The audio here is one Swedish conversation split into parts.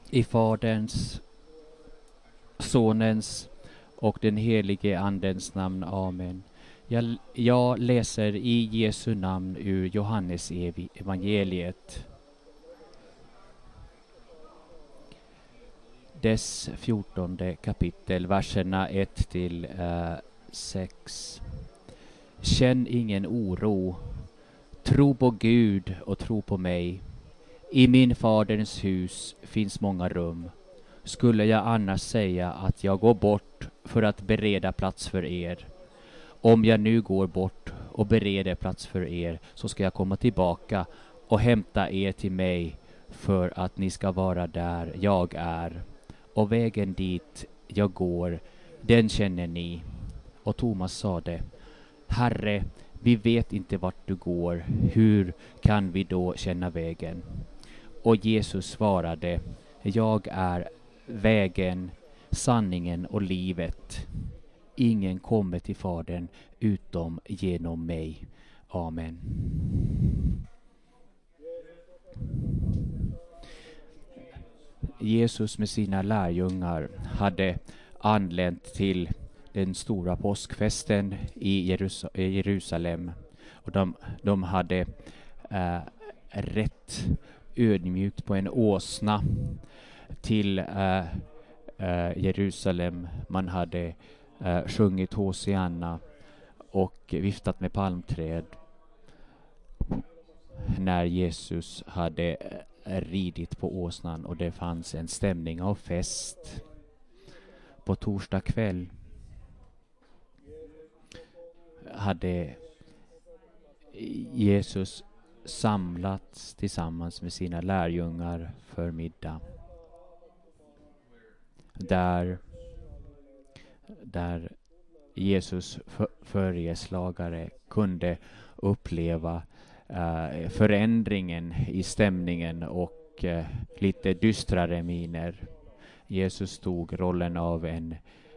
I Faderns, Sonens och den helige Andens namn. Amen. Jag läser i Jesu namn ur Johannes evangeliet. Dess 14:e kapitel, verserna 1-6. Känn ingen oro. Tro på Gud och tro på mig. I min faders hus finns många rum. Skulle jag annars säga att jag går bort för att bereda plats för er? Om jag nu går bort och bereder plats för er, så ska jag komma tillbaka och hämta er till mig, för att ni ska vara där jag är. Och vägen dit jag går, den känner ni. Och Thomas sade: Herre, vi vet inte vart du går. Hur kan vi då känna vägen? Och Jesus svarade: Jag är vägen, sanningen och livet. Ingen kommer till Fadern utom genom mig. Amen. Jesus med sina lärjungar hade anlänt till den stora påskfesten i Jerusalem. Och de hade rätt ödmjukt på en åsna till Jerusalem. Man hade sjungit Hosianna och viftat med palmträd när Jesus hade ridit på åsnan, och det fanns en stämning av fest. På torsdag kväll hade Jesus samlats tillsammans med sina lärjungar för middag. Där Jesus förslagare kunde uppleva förändringen i stämningen och lite dystrare miner. Jesus tog rollen av en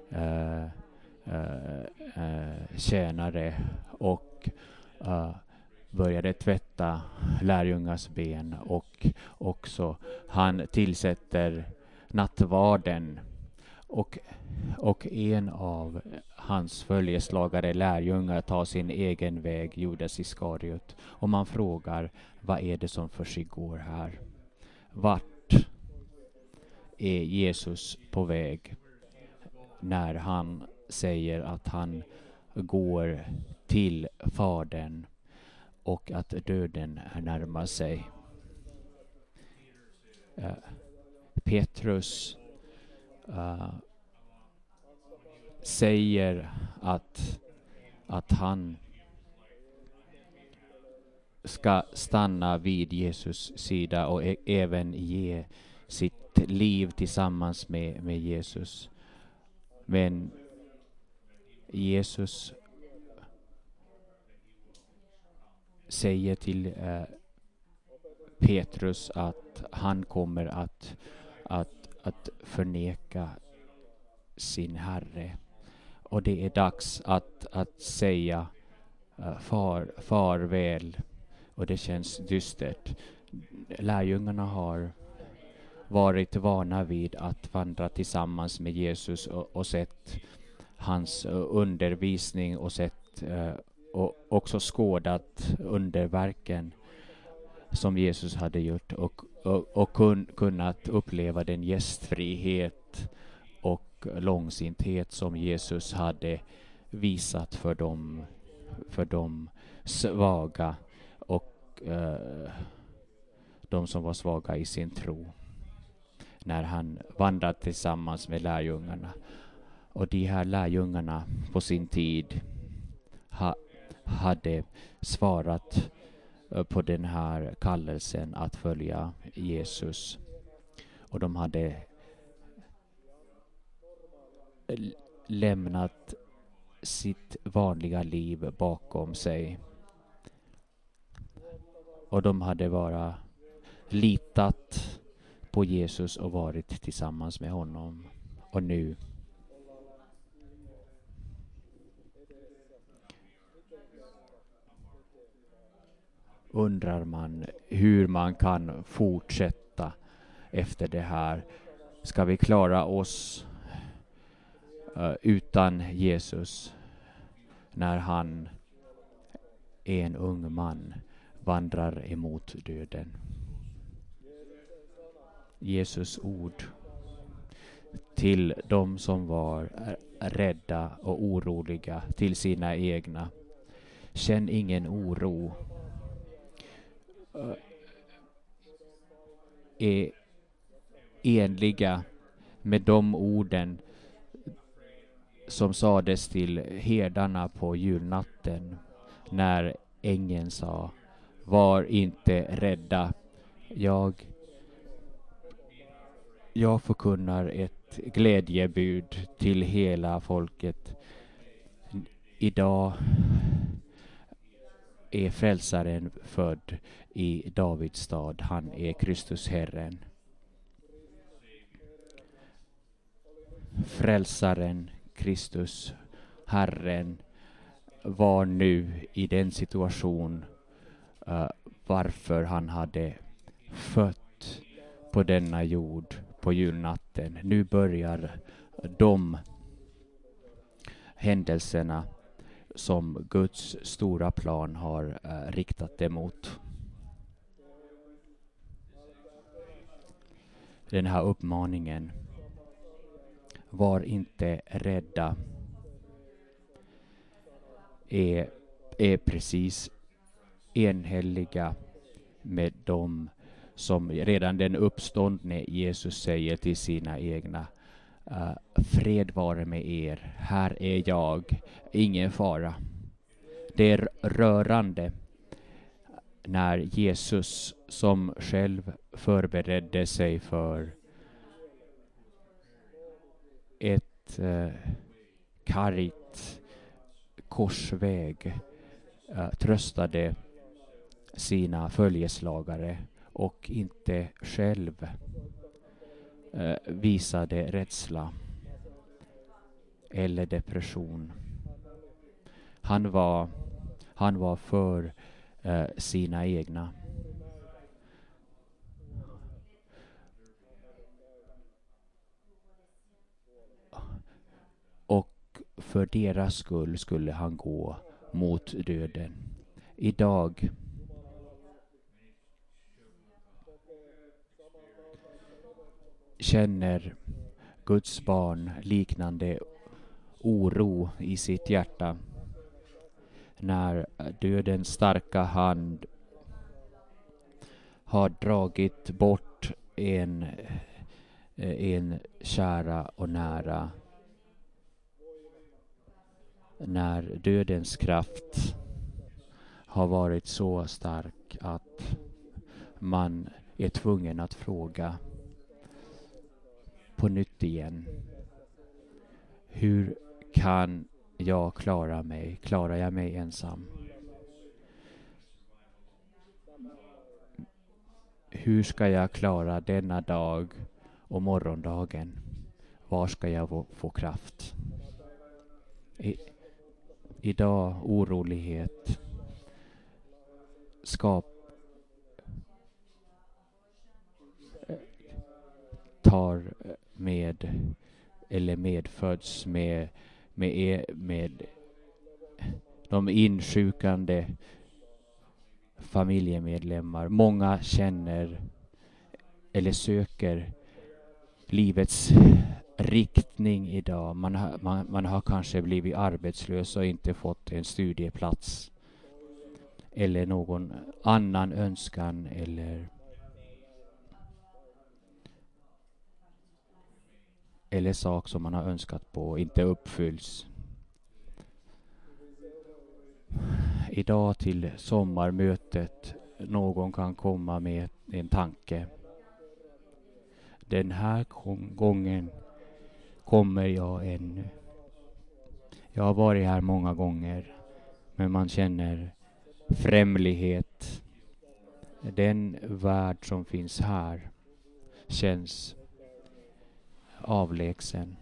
tjänare och började tvätta lärjungars ben, och också han tillsätter nattvarden, och en av hans följeslagare lärjungar tar sin egen väg, Judas Iskariot, och man frågar: vad är det som försiggår här? Vart är Jesus på väg när han säger att han går till Fadern och att döden närmar sig? Petrus säger att han ska stanna vid Jesus sida och även ge sitt liv tillsammans med Jesus. Men Jesus säger till Petrus att han kommer att förneka sin Herre. Och det är dags att säga farväl. Och det känns dystert. Lärjungarna har varit vana vid att vandra tillsammans med Jesus och sett hans undervisning och sett och också skådat underverken som Jesus hade gjort, och kunnat uppleva den gästfrihet och långsinthet som Jesus hade visat för de svaga och de som var svaga i sin tro, när han vandrade tillsammans med lärjungarna. Och de här lärjungarna på sin tid hade svarat på den här kallelsen att följa Jesus. Och de hade lämnat sitt vanliga liv bakom sig. Och de hade bara litat på Jesus och varit tillsammans med honom. Och nu undrar man hur man kan fortsätta efter det här. Ska vi klara oss utan Jesus när han är en ung man vandrar emot döden? Jesus ord till de som var rädda och oroliga, till sina egna. Känn ingen oro. Är enliga med de orden som sades till herdarna på julnatten när ängeln sa: var inte rädda. Jag förkunnar ett glädjebud till hela folket. Idag är frälsaren född i Davids stad. Han är Kristus Herren. Frälsaren Kristus Herren var nu i den situation varför han hade fött på denna jord på julnatten. Nu börjar de händelserna som Guds stora plan har riktat emot. Den här uppmaningen: var inte rädda, är precis enhälliga med dem som redan den uppståndne Jesus säger till sina egna: fred vare med er, här är jag, ingen fara. Det är rörande när Jesus, som själv förberedde sig för ett kargt korsväg, tröstade sina följeslagare och inte själv visade rädsla eller depression. Han var för sina egna. Och för deras skull skulle han gå mot döden. Idag känner Guds barn liknande oro i sitt hjärta när dödens starka hand har dragit bort en kära och nära. När dödens kraft har varit så stark att man är tvungen att fråga på nytt igen: hur kan jag klara mig? Klarar jag mig ensam? Hur ska jag klara denna dag och morgondagen? Var ska jag få kraft? Idag orolighet tar med eller medföds med de insjukande familjemedlemmar. Många känner eller söker livets riktning idag. Man har kanske blivit arbetslös och inte fått en studieplats eller någon annan önskan eller sak som man har önskat på inte uppfylls. Idag till sommarmötet någon kan komma med en tanke: den här gången kommer jag ännu. Jag har varit här många gånger, men man känner främlighet. Den värld som finns här känns avlägsen.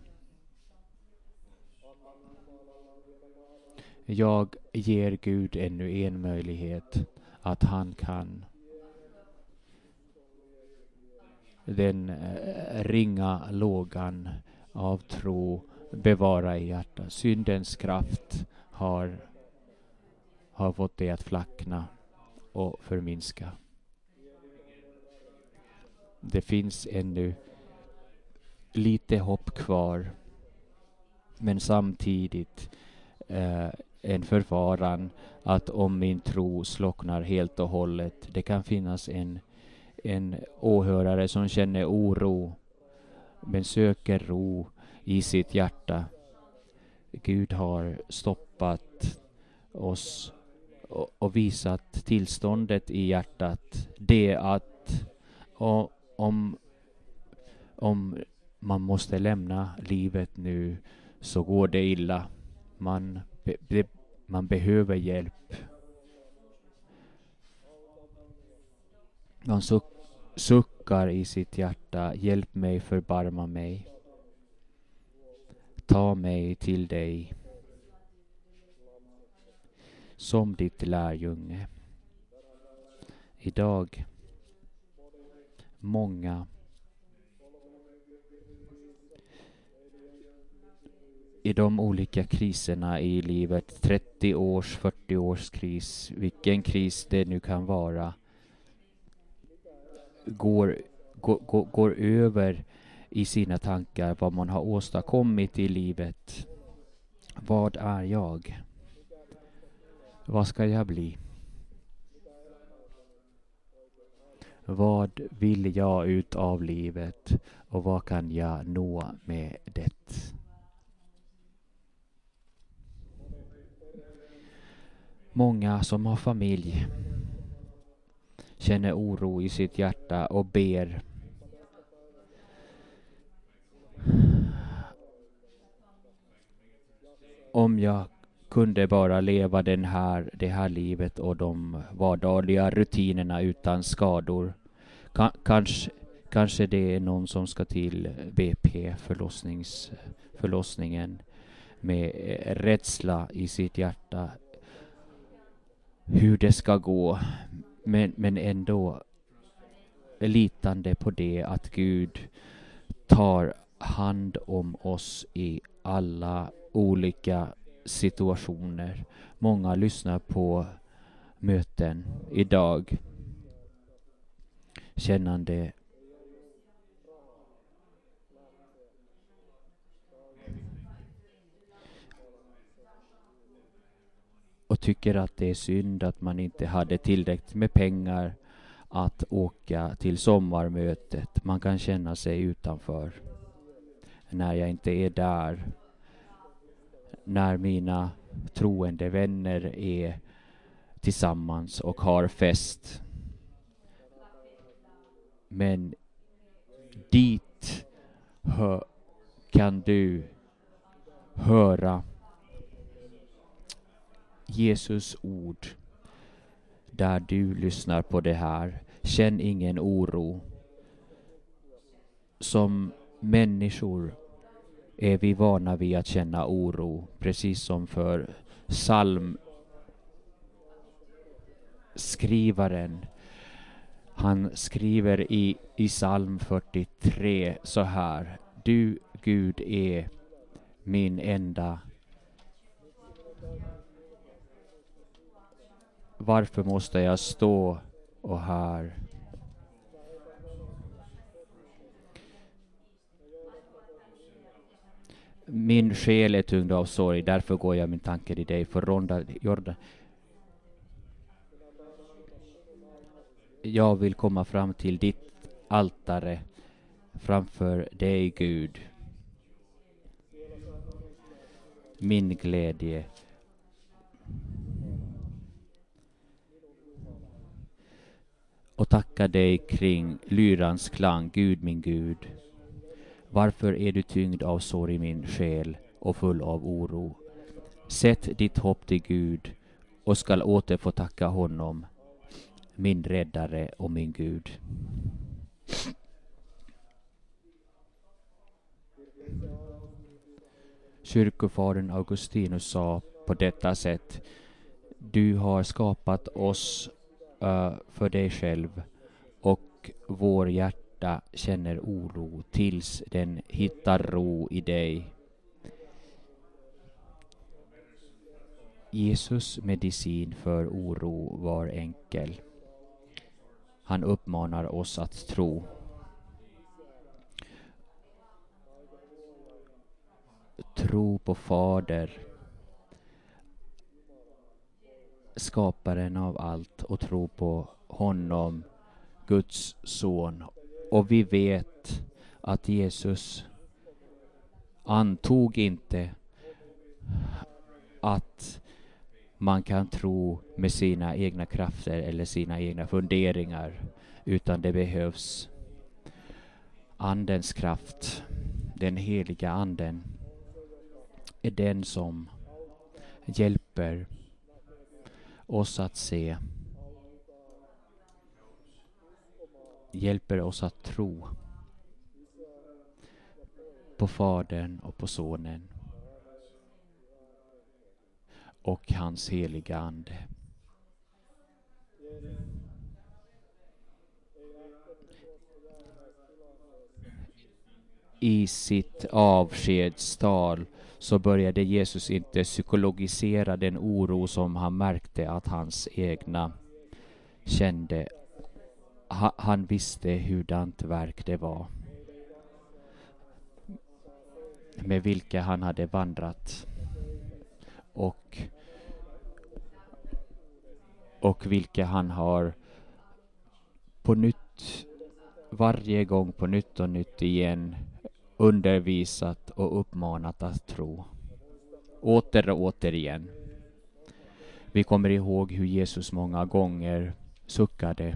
Jag ger Gud ännu en möjlighet att han kan den ringa lågan av tro bevara i hjärtat. Syndens kraft har fått det att flackna och förminska. Det finns ännu lite hopp kvar, men samtidigt en förvaran att om min tro slocknar helt och hållet, det kan finnas en åhörare som känner oro men söker ro i sitt hjärta. Gud har stoppat oss och visat tillståndet i hjärtat. Det att om man måste lämna livet nu så går det illa. Man behöver hjälp. Man suckar i sitt hjärta. Hjälp mig, förbarma mig. Ta mig till dig som ditt lärjunge. Idag många i de olika kriserna i livet, 30 års, 40 års kris, vilken kris det nu kan vara, går över i sina tankar vad man har åstadkommit i livet. Vad är jag? Vad ska jag bli? Vad vill jag ut av livet och vad kan jag nå med det? Många som har familj känner oro i sitt hjärta och ber. Om jag kunde bara leva det här livet och de vardagliga rutinerna utan skador. Kanske det är någon som ska till BP, förlossningen, med rädsla i sitt hjärta. Hur det ska gå. Men ändå litande på det att Gud tar hand om oss i alla olika situationer. Många lyssnar på möten idag kännande och tycker att det är synd att man inte hade tillräckligt med pengar att åka till sommarmötet. Man kan känna sig utanför när jag inte är där. När mina troende vänner är tillsammans och har fest. Men dit kan du höra Jesus ord. Där du lyssnar på det här. Känn ingen oro. Som människor är vi vana vid att känna oro. Precis som för psalmskrivaren. Han skriver i psalm 43 så här. Du, Gud, är min enda. Varför måste jag stå och här? Min själ är tyngd av sorg, därför går jag min tanke i dig. För ronda Jordan. Jag vill komma fram till ditt altare framför dig, Gud. Min glädje. Och tacka dig kring lyrans klang, Gud min Gud. Varför är du tyngd av sorg i min själ och full av oro? Sätt ditt hopp till Gud och skall åter få tacka honom, min räddare och min Gud. Kyrkofadern Augustinus sa på detta sätt: du har skapat oss för dig själv och hjärta känner oro tills den hittar ro i dig. Jesus medicin för oro var enkel. Han uppmanar oss att tro. Tro på Fader, skaparen av allt, och tro på honom, Guds son. Och vi vet att Jesus antog inte att man kan tro med sina egna krafter eller sina egna funderingar, utan det behövs Andens kraft. Den heliga anden är den som hjälper oss att se, hjälper oss att tro på Fadern och på Sonen och hans heliga ande. I sitt avskedstal så började Jesus inte psykologisera den oro som han märkte att hans egna kände. Han visste hurdant verk det var, med vilka han hade vandrat och vilka han har på nytt, varje gång på nytt och nytt igen undervisat och uppmanat att tro. Åter och åter igen. Vi kommer ihåg hur Jesus många gånger suckade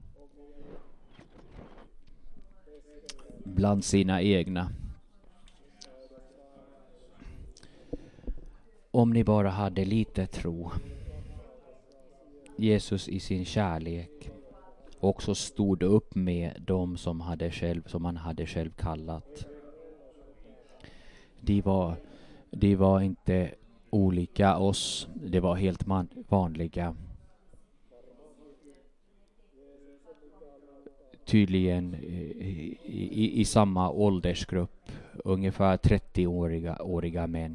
bland sina egna. Om ni bara hade lite tro. Jesus i sin kärlek också stod upp med dem som han hade själv kallat. De var inte olika oss, det var helt vanliga. Tydligen i samma åldersgrupp, ungefär 30-åriga män.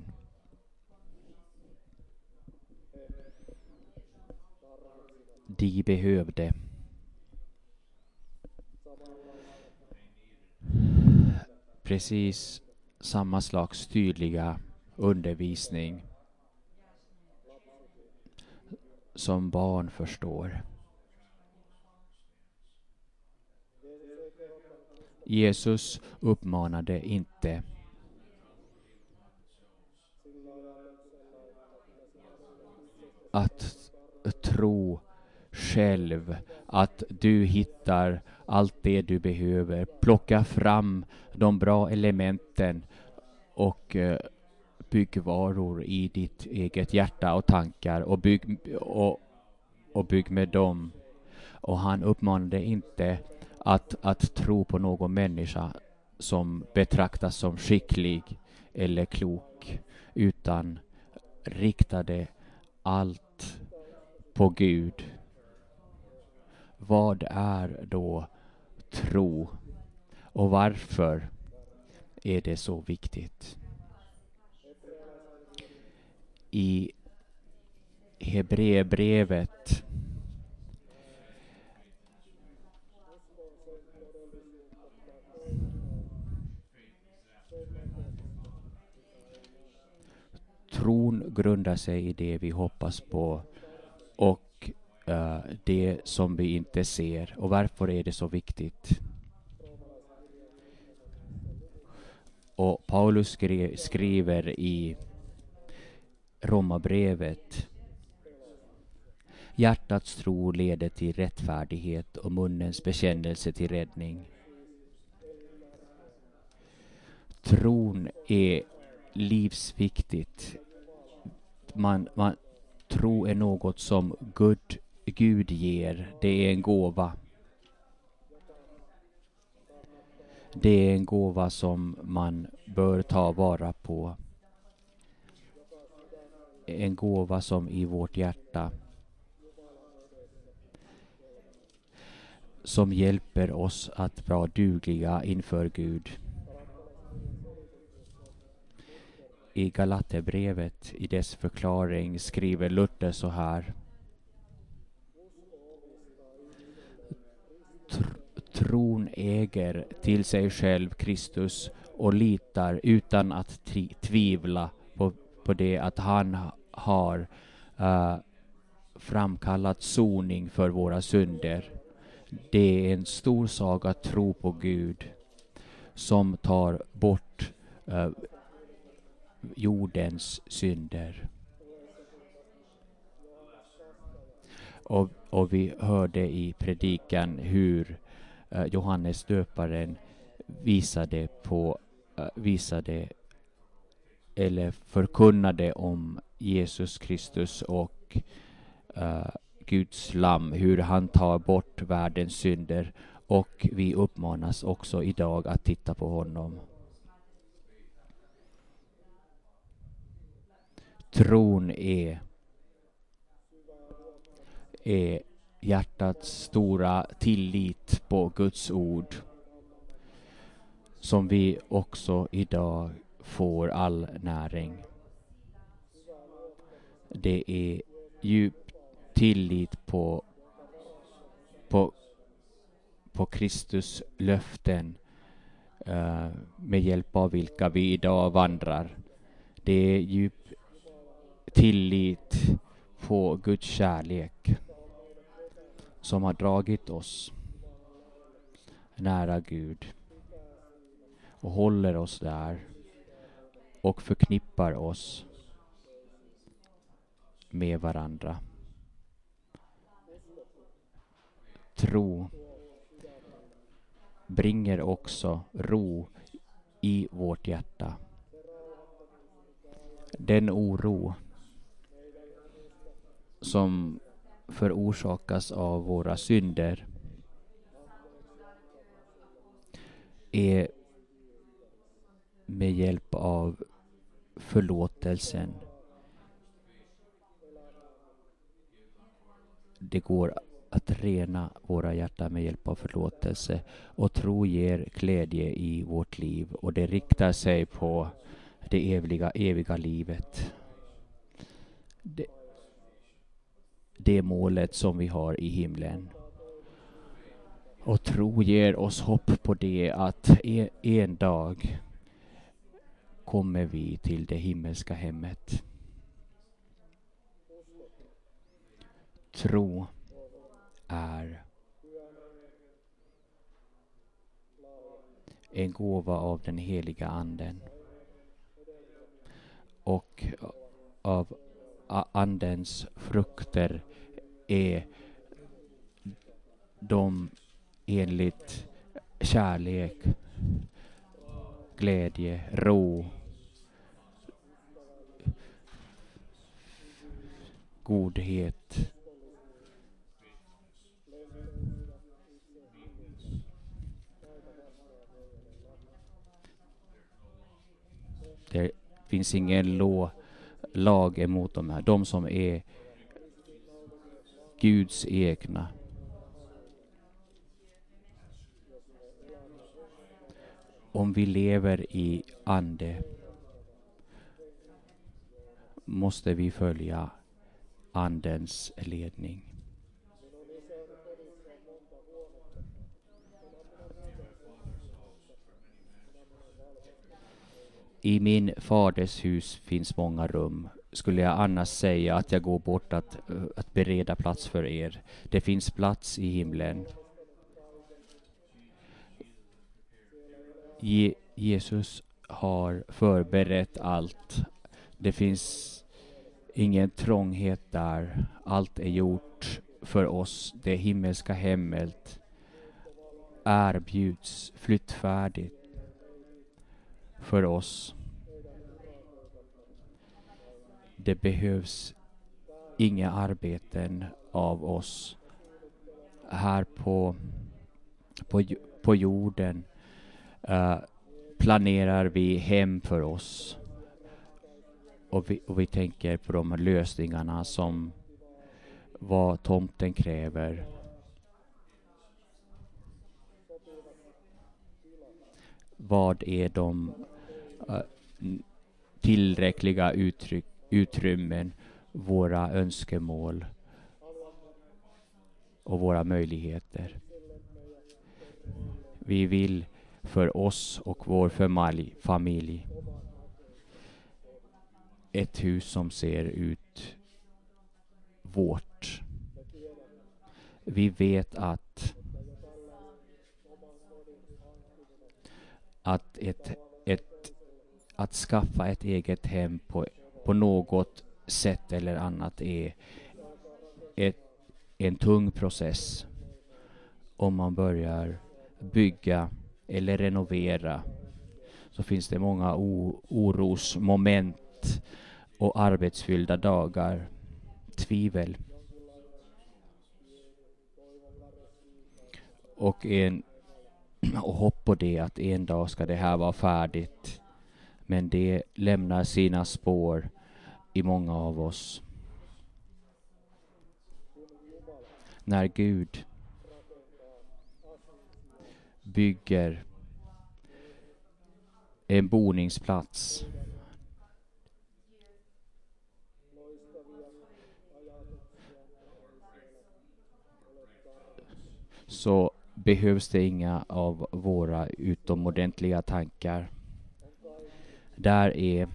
De behövde precis samma slags tydliga undervisning som barn förstår. Jesus uppmanade inte att tro själv att du hittar allt det du behöver. Plocka fram de bra elementen och byggvaror i ditt eget hjärta och tankar och bygg med dem. Och han uppmanade inte att tro på någon människa som betraktas som skicklig eller klok, utan riktade allt på Gud. Vad är då tro? Och varför är det så viktigt? I Hebreerbrevet tron grundar sig i det vi hoppas på och det som vi inte ser. Och varför är det så viktigt? Och Paulus skriver i Romarbrevet: hjärtats tro leder till rättfärdighet och munnens bekännelse till räddning. Tron är livsviktigt. Tro är något som Gud ger. Det är en gåva. Det är en gåva som man bör ta vara på. En gåva som i vårt hjärta som hjälper oss att vara dugliga inför Gud. I Galaterbrevet, i dess förklaring, skriver Luther så här: Tron äger till sig själv Kristus och litar utan att tvivla på det att han har framkallat soning för våra synder. Det är en stor sak att tro på Gud som tar bort jordens synder. Och vi hörde i predikan hur Johannes döparen visade eller förkunnade om Jesus Kristus och Guds lamm, hur han tar bort världens synder, och vi uppmanas också idag att titta på honom. Tron är hjärtats stora tillit på Guds ord, som vi också idag får all näring. Det är djup tillit på Kristus löften, med hjälp av vilka vi idag vandrar. Det är djup tillit på Guds kärlek som har dragit oss nära Gud och håller oss där och förknippar oss med varandra. Tro bringer också ro i vårt hjärta. Den oro som förorsakas av våra synder är med hjälp av förlåtelsen. Det går att rena våra hjärtan med hjälp av förlåtelse, och tro ger glädje i vårt liv, och det riktar sig på det eviga livet. Det målet som vi har i himlen. Och tro ger oss hopp på det att en dag kommer vi till det himmelska hemmet. Tro är en gåva av den heliga anden, och av andens frukter är de enligt kärlek, glädje, ro, godhet, det finns ingen lag emot de här. De som är Guds egna. Om vi lever i ande måste vi följa andens ledning. I min faders hus finns många rum. Skulle jag annars säga att jag går bort att bereda plats för er. Det finns plats i himlen. Jesus har förberett allt. Det finns ingen trånghet där. Allt är gjort för oss. Det himmelska hemmet erbjuds flyttfärdigt för oss. Det behövs inga arbeten av oss här på jorden. Planerar vi hem för oss, och vi tänker på de lösningarna som vad tomten kräver. Vad är de tillräckliga utrymmen, våra önskemål och våra möjligheter. Vi vill för oss och vår familj ett hus som ser ut vårt. Vi vet att att skaffa ett eget hem på något sätt eller annat är en tung process. Om man börjar bygga eller renovera så finns det många orosmoment och arbetsfyllda dagar, tvivel och hopp på det att en dag ska det här vara färdigt. Men det lämnar sina spår i många av oss. När Gud bygger en boningsplats så behövs det inga av våra utomordentliga tankar. Där är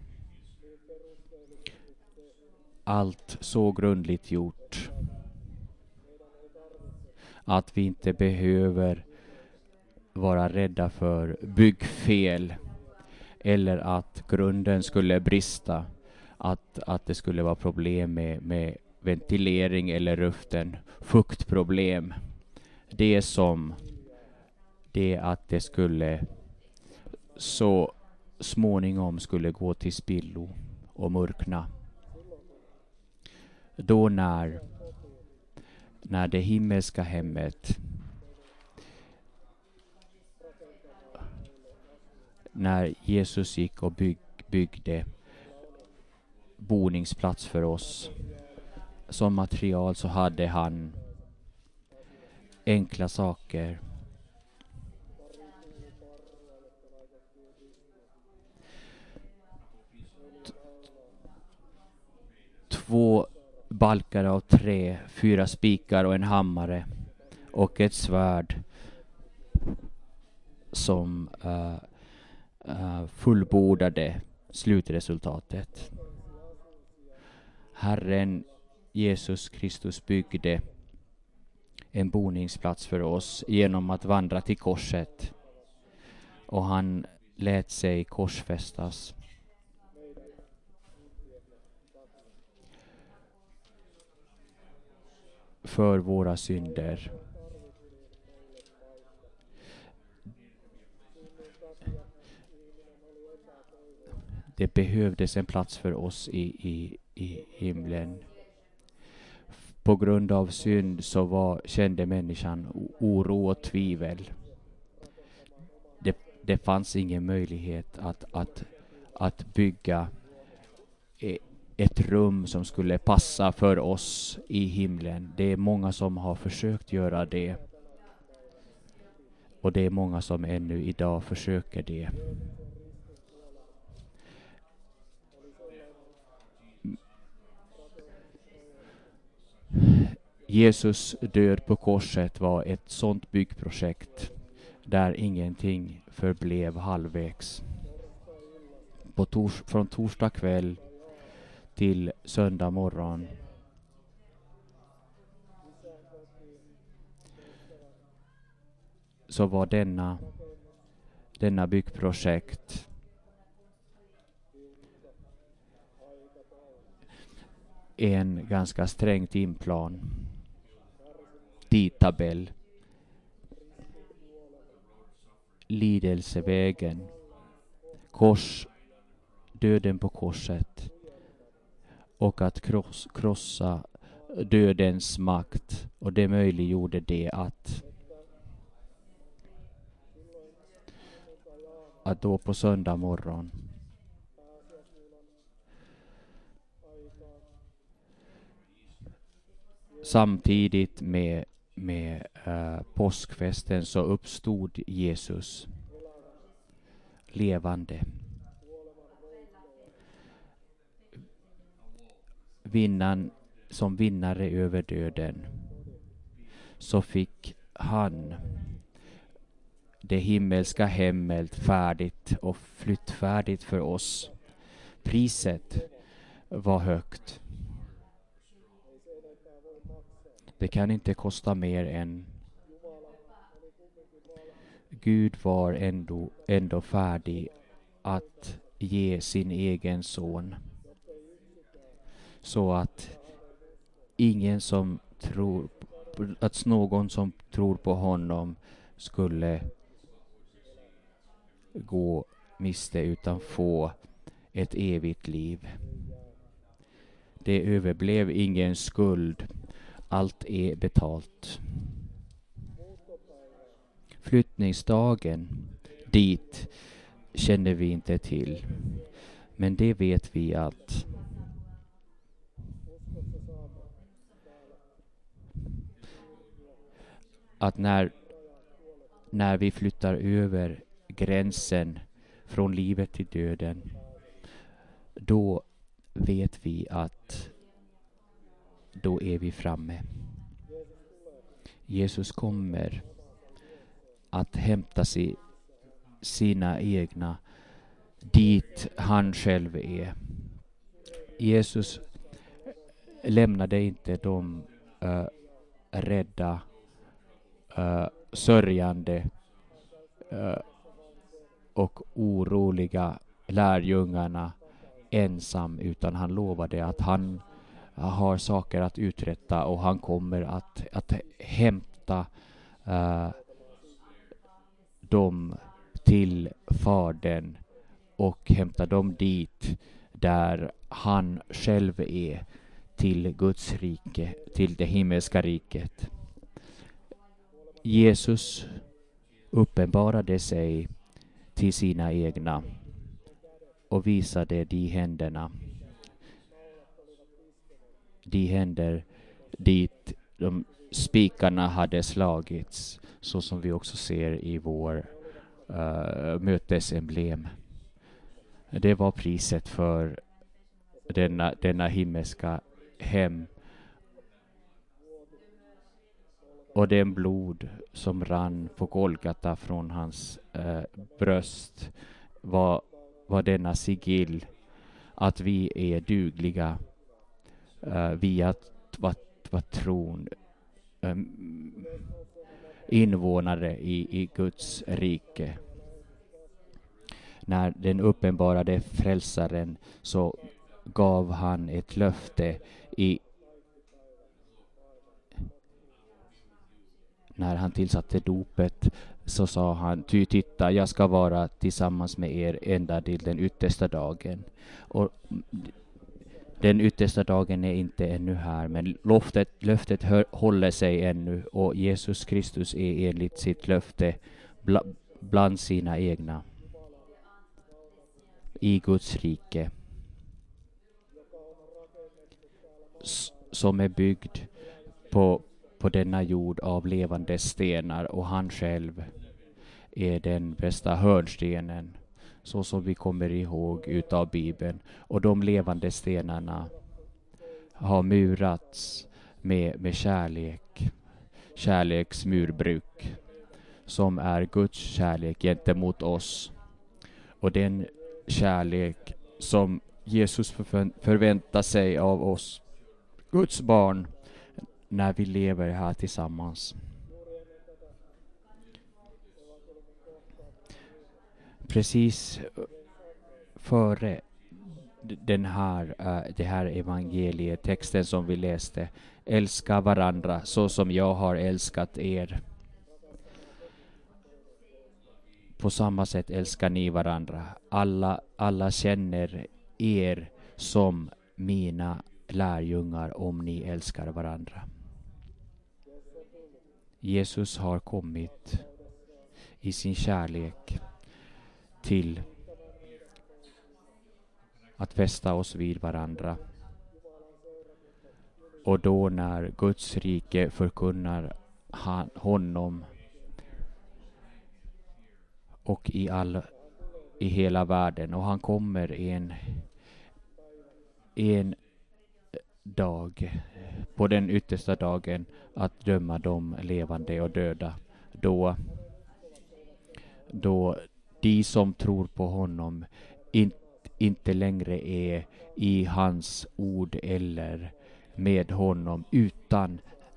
allt så grundligt gjort att vi inte behöver vara rädda för byggfel eller att grunden skulle brista, att det skulle vara problem med ventilering eller luften, fuktproblem. Det är som det att det skulle så småningom skulle gå till spillo och mörkna. Då när det himmelska hemmet, när Jesus gick och byggde boningsplats för oss, som material så hade han enkla saker. 2 balkar av trä, 4 spikar och en hammare och ett svärd som fullbordade slutresultatet. Herren Jesus Kristus byggde en boningsplats för oss genom att vandra till korset, och han lät sig korsfästas. För våra synder. Det behövdes en plats för oss i himlen. På grund av synd så kände människan oro och tvivel. Det fanns ingen möjlighet att bygga ett rum som skulle passa för oss i himlen. Det är många som har försökt göra det. Och det är många som ännu idag försöker det. Jesus död på korset var ett sådant byggprojekt där ingenting förblev halvvägs. Från torsdag kväll till söndag morgon så var denna byggprojekt en ganska sträng timplan, tidtabell, lidelsevägen, döden på korset och att krossa dödens makt, och det möjliggjorde det att då på söndag morgon samtidigt med påskfesten så uppstod Jesus. levande. Som vinnare över döden, så fick han det himmelska hemmet färdigt och flyttfärdigt för oss. Priset var högt. Det kan inte kosta mer än. Gud var ändå färdig att ge sin egen son, så att någon som tror på honom skulle gå miste utan få ett evigt liv. Det överblev ingen skuld. Allt är betalt. Flyttningsdagen dit känner vi inte till. Men det vet vi att när vi flyttar över gränsen från livet till döden, då vet vi att då är vi framme. Jesus kommer att hämta sina egna dit han själv är. Jesus lämnade inte de rädda, sörjande och oroliga lärjungarna ensam, utan han lovade att han har saker att uträtta och han kommer att hämta dem till Fadern och hämta dem dit där han själv är, till Guds rike, till det himmelska riket. Jesus uppenbarade sig till sina egna och visade de händer dit de spikarna hade slagits, så som vi också ser i vår mötesemblem. Det var priset för denna himmelska hem. Och den blod som rann på Golgata från hans bröst var denna sigill att vi är dugliga via vad tron invånare i Guds rike. När den uppenbarade frälsaren, så gav han ett löfte när han tillsatte dopet, så sa han: titta, jag ska vara tillsammans med er ända till den yttersta dagen. Och den yttersta dagen är inte ännu här, men löftet håller sig ännu, och Jesus Kristus är enligt sitt löfte bland sina egna i Guds rike, som är byggd på denna jord av levande stenar, och han själv är den bästa hörnstenen, så som vi kommer ihåg utav Bibeln. Och de levande stenarna har murats med kärleksmurbruk, som är Guds kärlek gentemot oss. Och den kärlek som Jesus förväntar sig av oss, Guds barn, när vi lever här tillsammans. Precis före det här evangelietexten som vi läste: älska varandra så som jag har älskat er. På samma sätt älskar ni varandra. Alla känner er som mina lärjungar om ni älskar varandra. Jesus har kommit i sin kärlek till att fästa oss vid varandra. Och då när Guds rike förkunnar honom och i hela världen, och han kommer en dag, på den yttersta dagen, att döma de levande och döda. Då de som tror på honom inte längre är i hans ord eller med honom, utan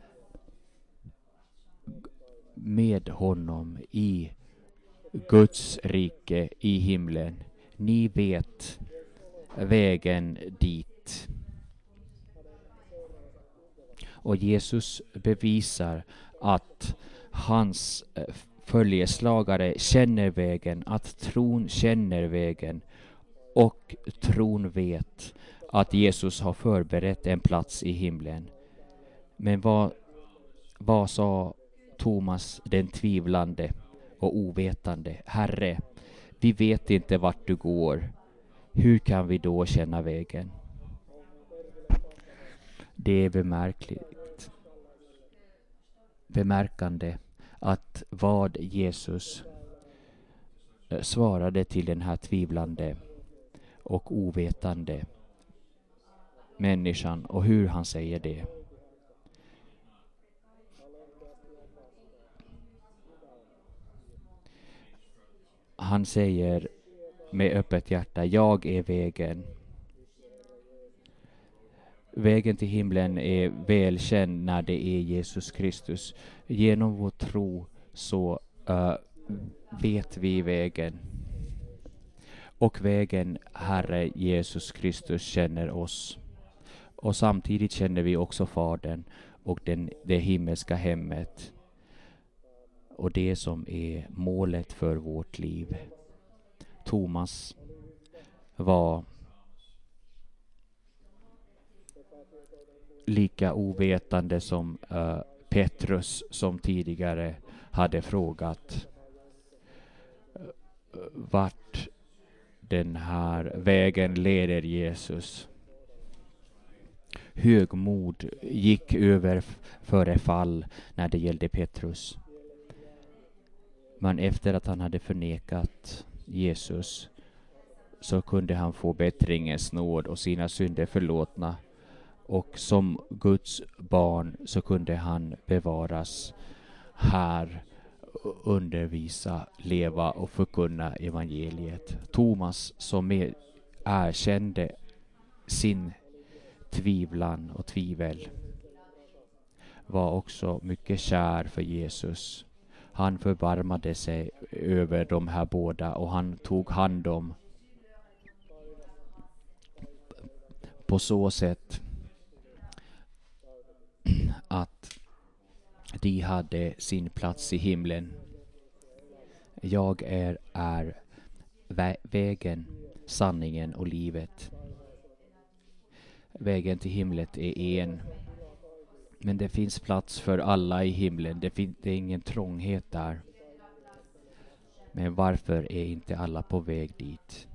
med honom i Guds rike i himlen. Ni vet vägen dit. Och Jesus bevisar att hans följeslagare känner vägen, att tron känner vägen, och tron vet att Jesus har förberett en plats i himlen. Men vad sa Thomas, den tvivlande och ovetande? Herre, vi vet inte vart du går. Hur kan vi då känna vägen? Det är bemärkande att vad Jesus svarade till den här tvivlande och ovetande människan, och hur han säger det. Han säger med öppet hjärta: jag är vägen. Vägen till himlen är välkänd när det är Jesus Kristus. Genom vår tro så vet vi vägen. Och vägen, Herre Jesus Kristus, känner oss. Och samtidigt känner vi också Fadern och det himmelska hemmet. Och det som är målet för vårt liv. Thomas var lika ovetande som Petrus, som tidigare hade frågat vart den här vägen leder Jesus. Högmod gick över före fall när det gällde Petrus. Men efter att han hade förnekat Jesus så kunde han få bättringens nåd och sina synder förlåtna. Och som Guds barn så kunde han bevaras här, undervisa, leva och förkunna evangeliet. Thomas, som erkände sin tvivlan och tvivel, var också mycket kär för Jesus. Han förbarmade sig över de här båda, och han tog hand om på så sätt att de hade sin plats i himlen. Jag är vägen, sanningen och livet. Vägen till himlet är en. Men det finns plats för alla i himlen. Det är ingen trånghet där. Men varför är inte alla på väg dit?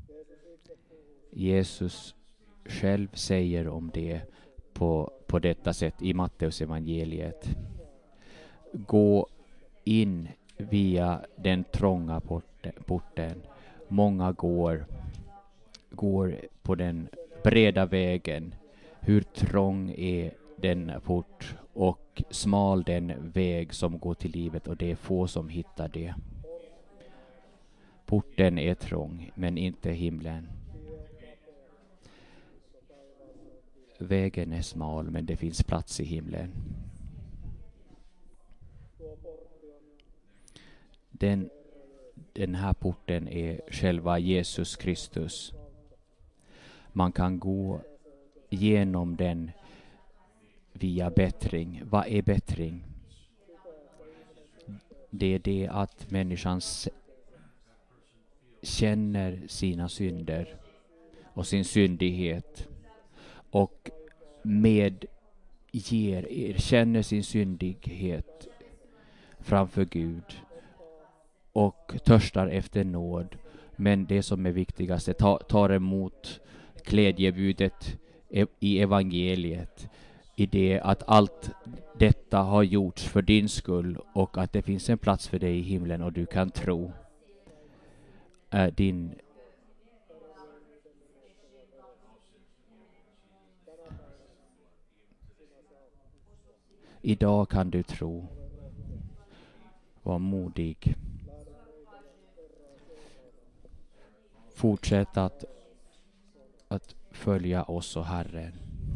Jesus själv säger om det på detta sätt i Matteus evangeliet. Gå in via den trånga porten. Många går på den breda vägen. Hur trång är den port och smal den väg som går till livet, och det är få som hittar det. Porten är trång, men inte himlen. Vägen är smal, men det finns plats i himlen. Den här porten är själva Jesus Kristus. Man kan gå genom den via bättring. Vad är bättring? Det är det att människan känner sina synder och sin syndighet och erkänner sin syndighet framför Gud och törstar efter nåd. Men det som är viktigast, tar emot glädjebudet i evangeliet, i det att allt detta har gjorts för din skull och att det finns en plats för dig i himlen och du kan tro. din idag kan du tro. Var modig. Fortsätt att följa oss och Herren.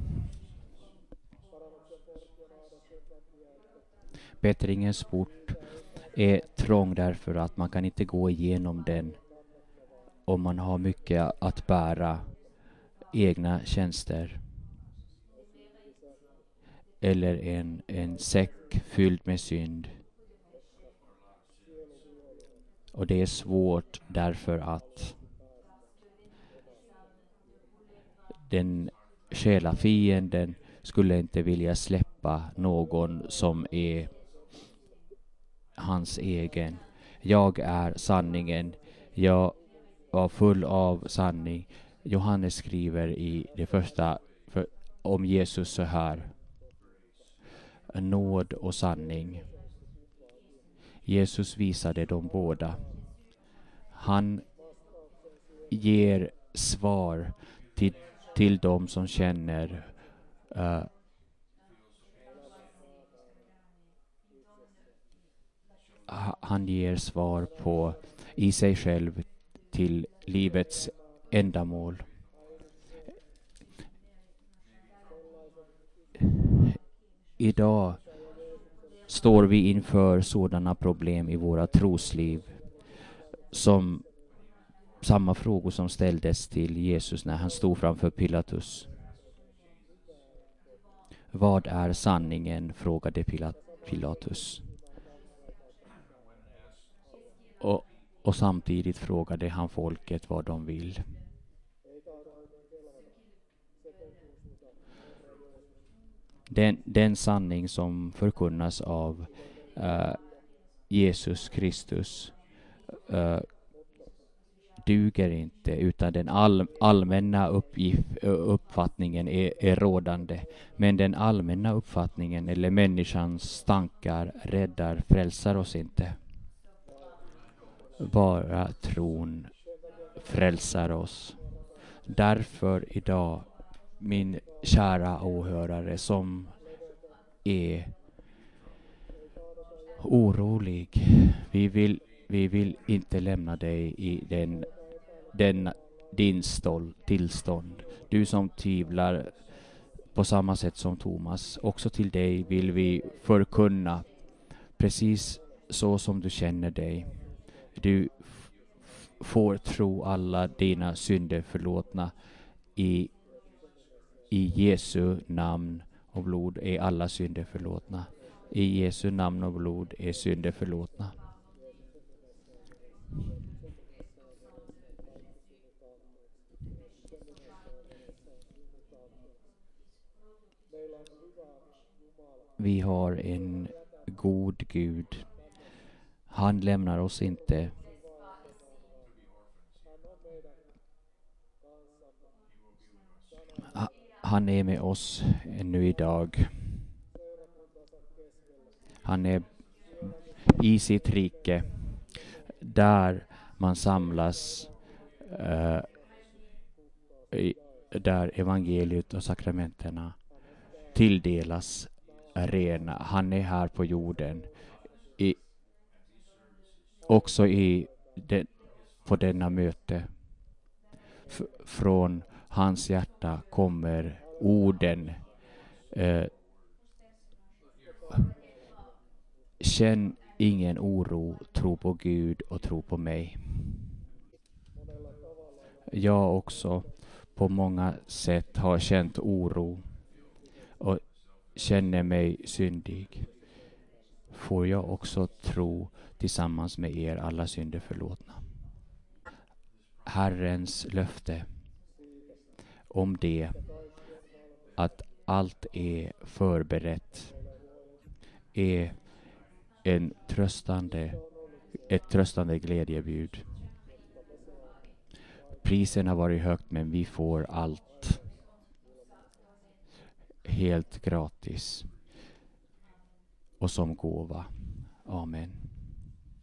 Bättringens port är trång därför att man kan inte gå igenom den om man har mycket att bära, egna tjänster eller en säck fylld med synd. Och det är svårt därför att den själafienden skulle inte vilja släppa någon som är hans egen. Jag är sanningen. Jag var full av sanning. Johannes skriver i det första om Jesus så här: nåd och sanning. Jesus visade dem båda. Han ger svar till dem som känner han ger svar på i sig själv till livets ändamål. Idag står vi inför sådana problem i våra trosliv som samma frågor som ställdes till Jesus när han stod framför Pilatus. Vad är sanningen? Frågade Pilatus. Och samtidigt frågade han folket vad de vill. Den sanning som förkunnas av Jesus Kristus duger inte, utan den allmänna uppfattningen är rådande. Men den allmänna uppfattningen eller människans tankar frälsar oss inte. Bara tron frälsar oss. Därför idag, min kära åhörare som är orolig, vi vill inte lämna dig i din tillstånd. Du som tvivlar på samma sätt som Thomas, också till dig vill vi förkunna precis så som du känner dig. Du får tro alla dina synder förlåtna. I Jesu namn och blod är alla synder förlåtna. I Jesu namn och blod är synder förlåtna. Vi har en god Gud. Han lämnar oss inte. Han är med oss ännu idag. Han är i sitt rike där man samlas, där evangeliet och sakramenterna tilldelas rena. Han är här på jorden. Också på denna möte. Från hans hjärta kommer orden. Känn ingen oro, tro på Gud och tro på mig. Jag också på många sätt har känt oro och känner mig syndig. Får jag också tro tillsammans med er alla synder förlåtna. Herrens löfte om det att allt är förberett är ett tröstande glädjebud. Prisen har varit högt, men vi får allt helt gratis och som gåva. Amen.